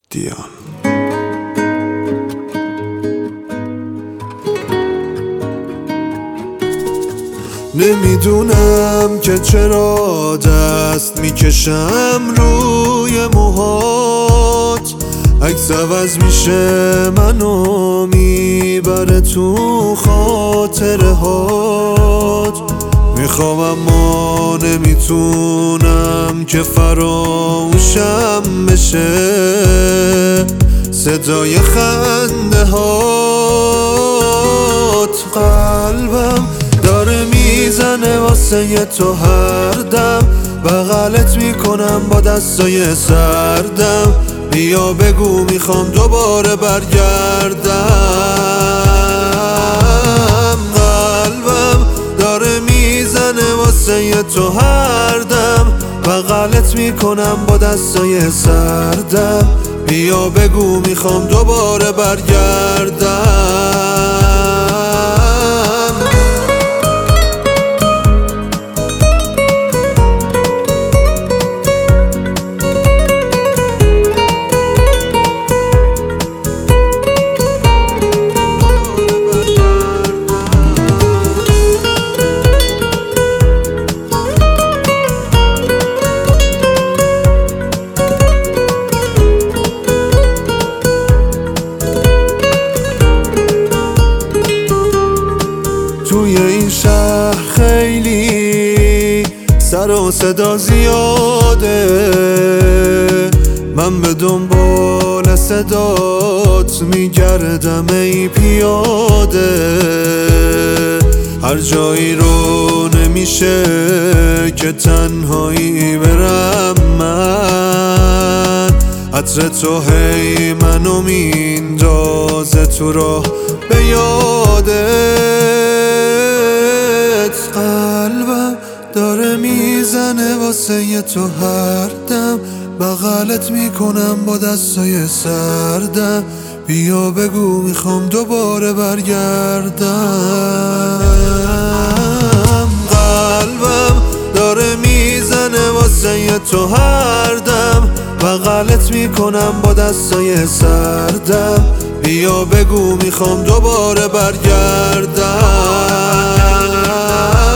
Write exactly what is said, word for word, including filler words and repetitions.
دیان. نمیدونم که چرا دست میکشم روی موهات، عکس عوض میشه منو میبره تو خاطره هات. میخوام اما نمیتونم که فراموشم بشه صدای خنده هات. قلبم داره میزنه واسه تو هر دم، بغلت میکنم با دستای سردم. بیا بگو میخوام دوباره برگردم. قلبم داره میزنه واسه تو هر دم، بغلت میکنم با دستای سردم. بیا بگو میخوام دوباره برگردم. توی این شهر خیلی سر و صدا زیاده، من به دنبال صدات میگردم ای پیاده. هر جایی رو نمیشه که تنهایی برم من، عطر تو هی منو میندازه تو راه به یادت. قلبم داره میزنه واسه تو هر دم، بغلت میکنم با دستای سردم. بیا بگو میخوام دوباره برگردم. قلبم داره میزنه واسه تو هر دم، بغلت میکنم با دستای سردم. بیا بگو میخوام دوباره برگردم.